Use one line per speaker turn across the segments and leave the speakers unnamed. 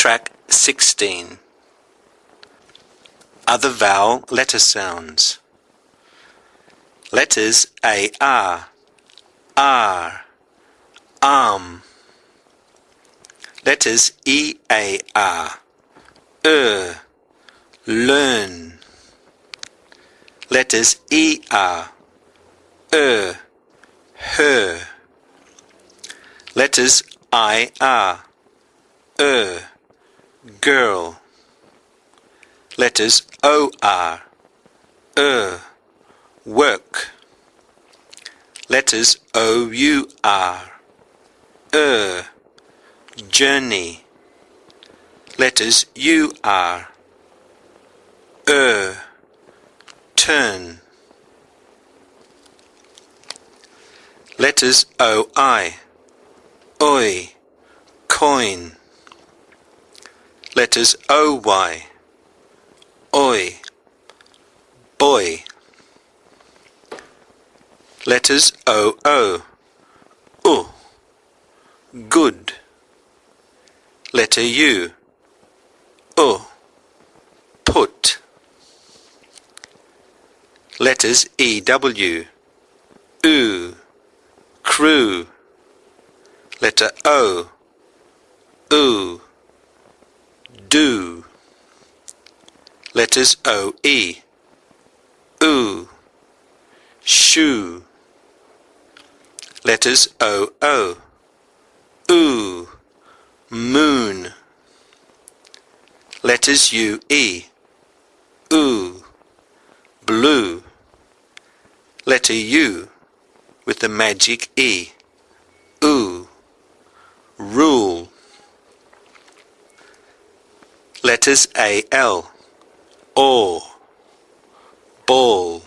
Track 16. Other vowel letter sounds. Letters A-R, R, arm. Letters E-A-R, learn. Letters E-R, her. Letters I-R, girl. Letters O-R, work. Letters O-U-R, journey. Letters U-R, turn. Letters O-I, oi, coin. Letters O-Y, oi, boy. Letters O-O, good. Letter U, put. Letters E-W, crew. Letter O, do. Letters O-E, shoe. Letters O-O, moon. Letters U-E, blue. Letter U with the magic E, rule. Letters A-L, or, ball.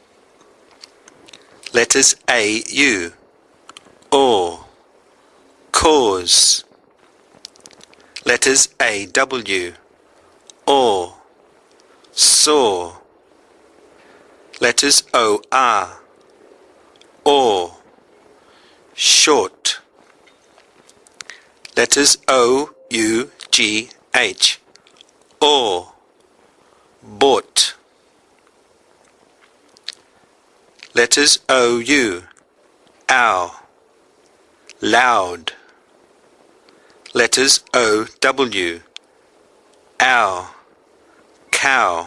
Letters A-U, or, cause. Letters A-W, or, saw. Letters O-R, or, short. Letters O-U-G-H, or, bought. Letters O-U, ow, loud. Letters O-W, ow, cow.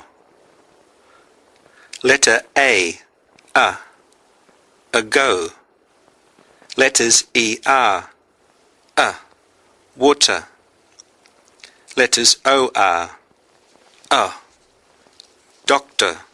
Letter A, ago. Letters E-R, water. Letters O-R, doctor.